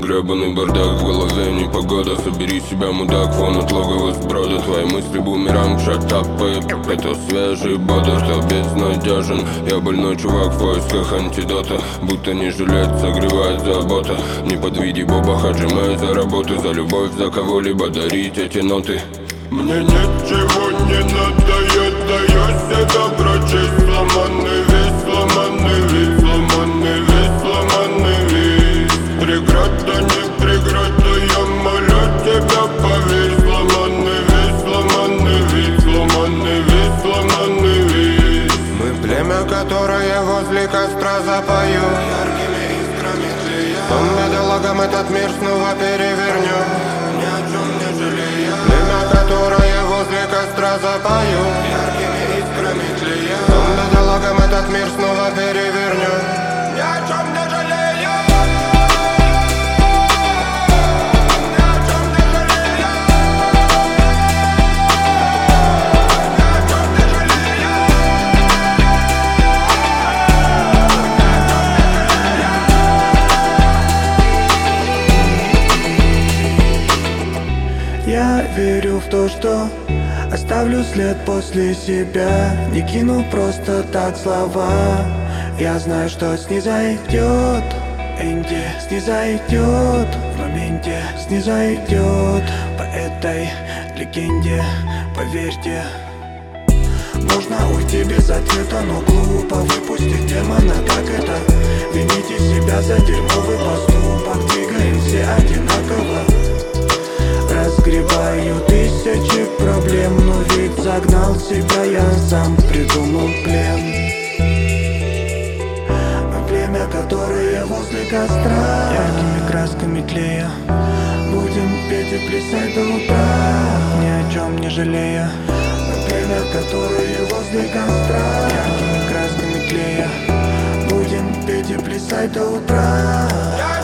гребаный бардак в голове, непогода. Собери себя, мудак, фон от логова сброда. Твои мысли бумеранг, шатап, это свежий бодр. Кто безнадежен, я больной чувак в поисках антидота. Будто не жилет, согревает забота. Не подведи Боба Хаджима за работу, за любовь, за кого-либо дарить эти ноты. Мне ничего не надо, я себя прочесть. Сломанный весь, сломанный вид, сломанный весь, сломанный вид. Преграда, не преграда, я молю тебя, поверь. Сломанный весь, сломанный вид, сломанный весь, сломанный вид. Мы племя, которое возле костра запою. Яркими искрами тлея. По металлогам этот мир снова перевернем, ни о чем не жалея. Племя, которое возле костра запою. Яркими искрами тлея. По металлогам этот мир снова перевернем, ни о чем не жалея. Я верю в то, что оставлю след после себя. Не кину просто так слова. Я знаю, что снизойдет Энди, снизойдет в моменте, снизойдет по этой легенде, поверьте. Можно уйти без ответа, но глупо выпустить демона. Так это вините себя за дерьмовый поступок. Двигаем все одинаково, разгребаю тысячи проблем. Но ведь загнал себя, я сам придумал плен. Мы племя, которое возле костра, яркими красками тлея. Будем петь и плясать до утра, ни о чем не жалея. Мы племя, которое возле костра, яркими красками тлея. Будем петь и плясать до утра.